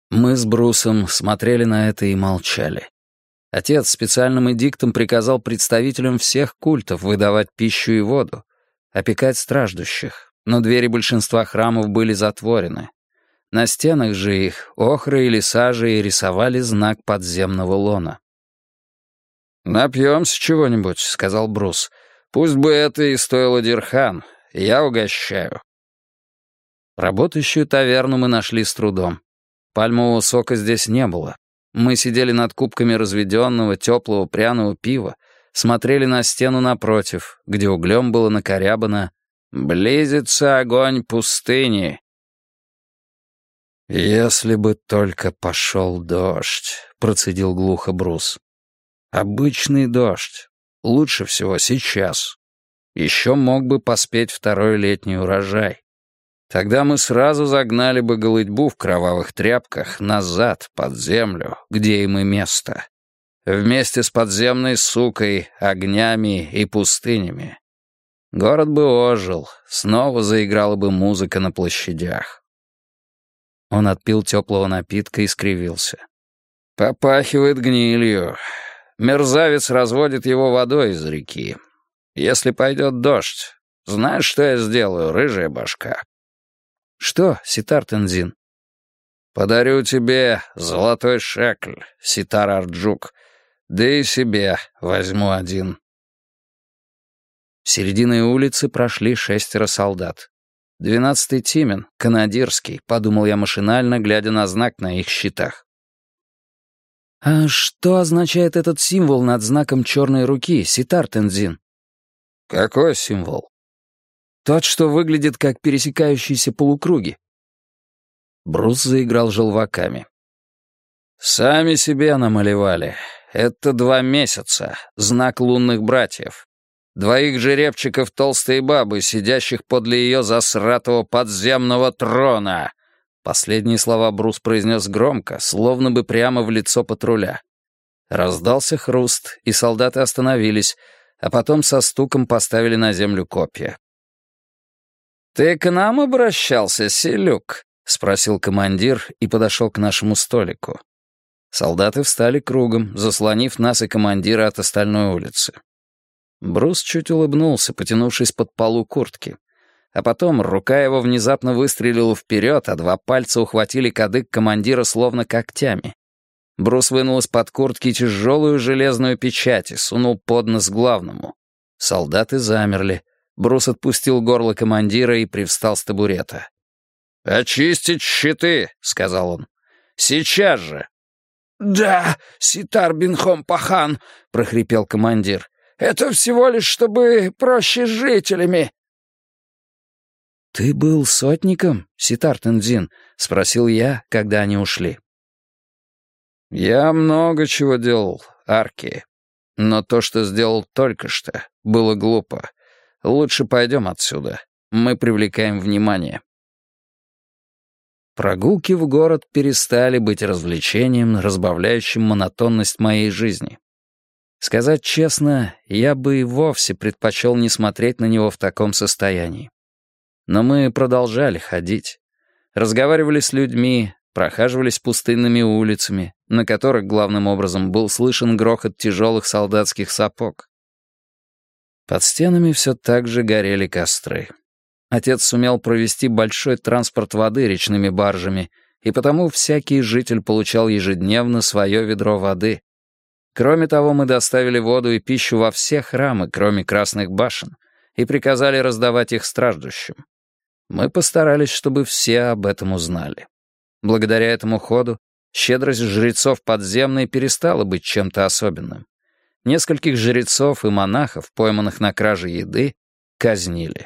Мы с Брусом смотрели на это и молчали. Отец специальным эдиктом приказал представителям всех культов выдавать пищу и воду, опекать страждущих, но двери большинства храмов были затворены. На стенах же их охрой или сажей рисовали знак подземного лона. «Напьемся чего-нибудь», — сказал Брус. «Пусть бы это и стоило дирхан. Я угощаю». Работающую таверну мы нашли с трудом. Пальмового сока здесь не было. Мы сидели над кубками разведенного, теплого, пряного пива, смотрели на стену напротив, где углем было накорябано «Близится огонь пустыни». «Если бы только пошел дождь», — процедил глухо Брус. «Обычный дождь. Лучше всего сейчас. Еще мог бы поспеть второй летний урожай. Тогда мы сразу загнали бы голытьбу в кровавых тряпках назад, под землю, где им и место. Вместе с подземной сукой, огнями и пустынями. Город бы ожил, снова заиграла бы музыка на площадях». Он отпил теплого напитка и скривился. «Попахивает гнилью. Мерзавец разводит его водой из реки. Если пойдет дождь, знаешь, что я сделаю, рыжая башка?» «Что, Ситар-Тензин?» «Подарю тебе золотой шекль, Ситар-Арджук, да и себе возьму один». Серединой улицы прошли 6 солдат. 12-й Тимен, канадирский, подумал я машинально, глядя на знак на их щитах. «А что означает этот символ над знаком черной руки, Ситар-Тензин?» «Какой символ?» «Тот, что выглядит как пересекающиеся полукруги». Брус заиграл желваками. «Сами себе намалевали. Это 2 месяца, знак лунных братьев. 2 жеребчиков толстой бабы, сидящих подле ее засратого подземного трона». Последние слова Брус произнес громко, словно бы прямо в лицо патруля. Раздался хруст, и солдаты остановились, а потом со стуком поставили на землю копья. «Ты к нам обращался, Селюк?» — спросил командир и подошел к нашему столику. Солдаты встали кругом, заслонив нас и командира от остальной улицы. Брус чуть улыбнулся, потянувшись под полу куртки. А потом рука его внезапно выстрелила вперед, а 2 пальца ухватили кадык командира словно когтями. Брус вынул из-под куртки тяжелую железную печать и сунул под нос главному. Солдаты замерли. Брус отпустил горло командира и привстал с табурета. «Очистить щиты», — сказал он. «Сейчас же». «Да, Ситар Бинхом-Пахан», — прохрипел командир. «Это всего лишь, чтобы проще с жителями». «Ты был сотником, Ситар-Тензин?» — спросил я, когда они ушли. «Я много чего делал, Арки. Но то, что сделал только что, было глупо. Лучше пойдем отсюда. Мы привлекаем внимание». Прогулки в город перестали быть развлечением, разбавляющим монотонность моей жизни. Сказать честно, я бы и вовсе предпочел не смотреть на него в таком состоянии. Но мы продолжали ходить. Разговаривали с людьми, прохаживались пустынными улицами, на которых главным образом был слышен грохот тяжелых солдатских сапог. Под стенами все так же горели костры. Отец сумел провести большой транспорт воды речными баржами, и потому всякий житель получал ежедневно свое ведро воды. Кроме того, мы доставили воду и пищу во все храмы, кроме Красных башен, и приказали раздавать их страждущим. Мы постарались, чтобы все об этом узнали. Благодаря этому ходу щедрость жрецов подземной перестала быть чем-то особенным. Нескольких жрецов и монахов, пойманных на краже еды, казнили.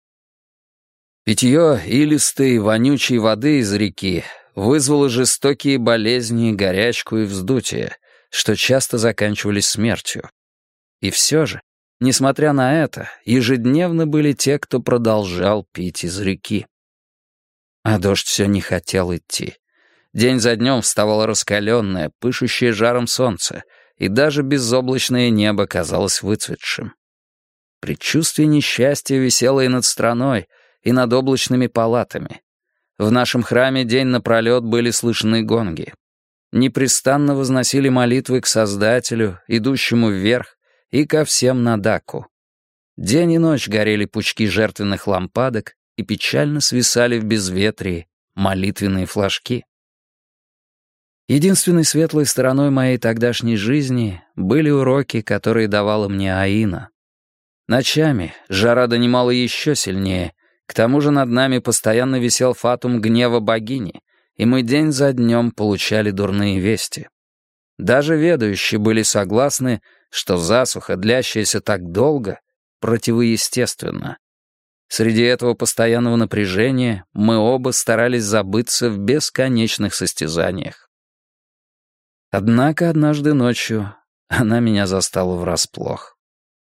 Питье илистой, вонючей воды из реки вызвало жестокие болезни, горячку и вздутие, что часто заканчивались смертью. И все же, несмотря на это, ежедневно были те, кто продолжал пить из реки. А дождь все не хотел идти. День за днем вставало раскаленное, пышущее жаром солнце, и даже безоблачное небо казалось выцветшим. Предчувствие несчастья висело и над страной, и над облачными палатами. В нашем храме день напролет были слышны гонги. Непрестанно возносили молитвы к Создателю, идущему вверх, и ко всем на Даку. День и ночь горели пучки жертвенных лампадок и печально свисали в безветрии молитвенные флажки. Единственной светлой стороной моей тогдашней жизни были уроки, которые давала мне Аина. Ночами жара донимала еще сильнее, к тому же над нами постоянно висел фатум гнева богини, и мы день за днем получали дурные вести. Даже ведающие были согласны, что засуха, длящаяся так долго, противоестественна. Среди этого постоянного напряжения мы оба старались забыться в бесконечных состязаниях. Однако однажды ночью она меня застала врасплох.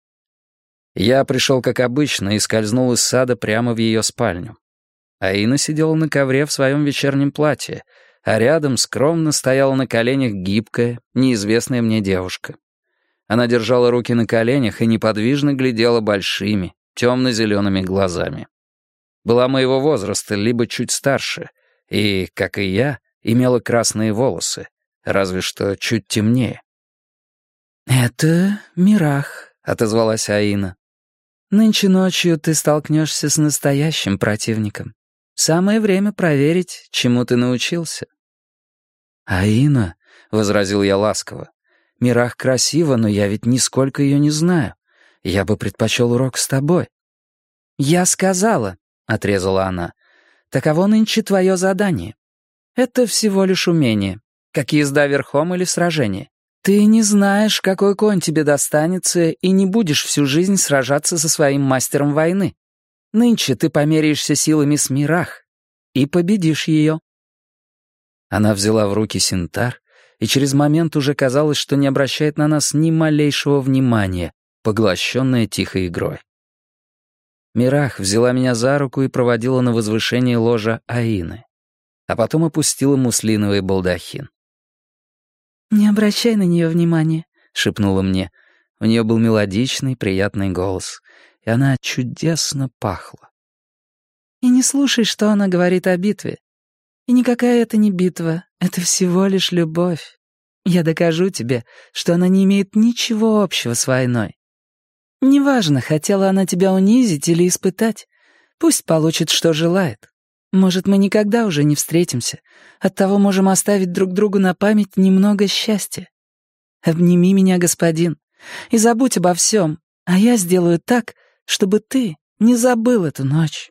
Я пришел как обычно и скользнул из сада прямо в ее спальню. Аина сидела на ковре в своем вечернем платье, а рядом скромно стояла на коленях гибкая, неизвестная мне девушка. Она держала руки на коленях и неподвижно глядела большими, темно-зелеными глазами. Была моего возраста, либо чуть старше, и, как и я, имела красные волосы, разве что чуть темнее. «Это Мирах», — отозвалась Аина. «Нынче ночью ты столкнешься с настоящим противником. Самое время проверить, чему ты научился». «Аина», — возразил я ласково, — «Мирах красива, но я ведь нисколько ее не знаю. Я бы предпочел урок с тобой». «Я сказала», — отрезала она, — «таково нынче твое задание. Это всего лишь умение, как езда верхом или сражение. Ты не знаешь, какой конь тебе достанется, и не будешь всю жизнь сражаться со своим мастером войны. Нынче ты померяешься силами с Мирах и победишь ее». Она взяла в руки синтар, и через момент уже казалось, что не обращает на нас ни малейшего внимания, поглощенная тихой игрой. Мирах взяла меня за руку и проводила на возвышение ложа Аины, а потом опустила муслиновый балдахин. «Не обращай на нее внимания», — шепнула мне. У нее был мелодичный, приятный голос, и она чудесно пахла. «И не слушай, что она говорит о битве. И никакая это не битва, это всего лишь любовь. Я докажу тебе, что она не имеет ничего общего с войной. Неважно, хотела она тебя унизить или испытать. Пусть получит, что желает. Может, мы никогда уже не встретимся. Оттого можем оставить друг другу на память немного счастья. Обними меня, господин, и забудь обо всем, а я сделаю так, чтобы ты не забыл эту ночь».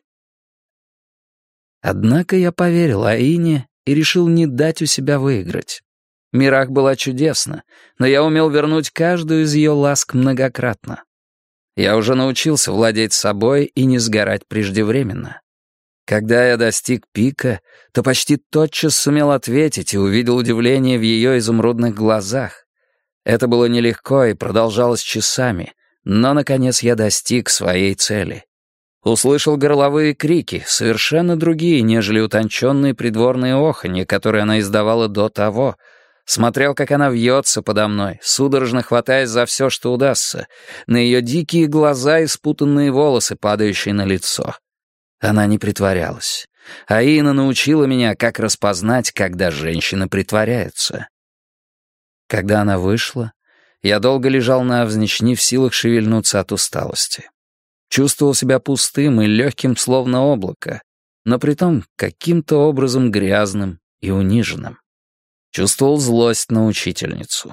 Однако я поверил Аине и решил не дать у себя выиграть. Мирах была чудесна, но я умел вернуть каждую из ее ласк многократно. Я уже научился владеть собой и не сгорать преждевременно. Когда я достиг пика, то почти тотчас сумел ответить и увидел удивление в ее изумрудных глазах. Это было нелегко и продолжалось часами, но, наконец, я достиг своей цели. Услышал горловые крики, совершенно другие, нежели утонченные придворные оханья, которые она издавала до того. Смотрел, как она вьется подо мной, судорожно хватаясь за все, что удастся, на ее дикие глаза и спутанные волосы, падающие на лицо. Она не притворялась. Аина научила меня, как распознать, когда женщина притворяется. Когда она вышла, я долго лежал навзничь, не в силах шевельнуться от усталости. Чувствовал себя пустым и легким, словно облако, но притом каким-то образом грязным и униженным. Чувствовал злость на учительницу.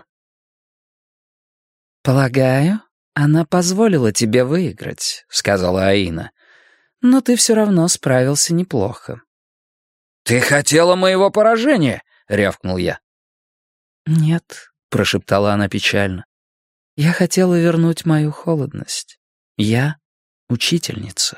«Полагаю, она позволила тебе выиграть», — сказала Аина. «Но ты все равно справился неплохо». «Ты хотела моего поражения!» — рявкнул я. «Нет», — прошептала она печально. «Я хотела вернуть мою холодность. Я учительница».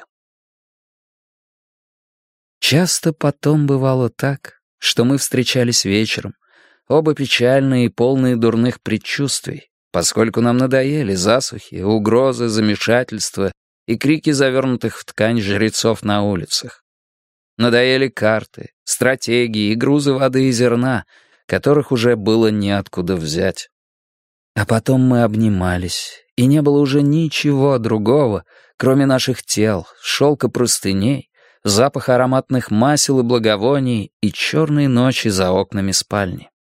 Часто потом бывало так, что мы встречались вечером, оба печальные и полные дурных предчувствий, поскольку нам надоели засухи, угрозы, замешательства и крики завернутых в ткань жрецов на улицах. Надоели карты, стратегии и грузы воды и зерна, которых уже было неоткуда взять. А потом мы обнимались, и не было уже ничего другого, кроме наших тел, шелка простыней, запах ароматных масел и благовоний и черные ночи за окнами спальни.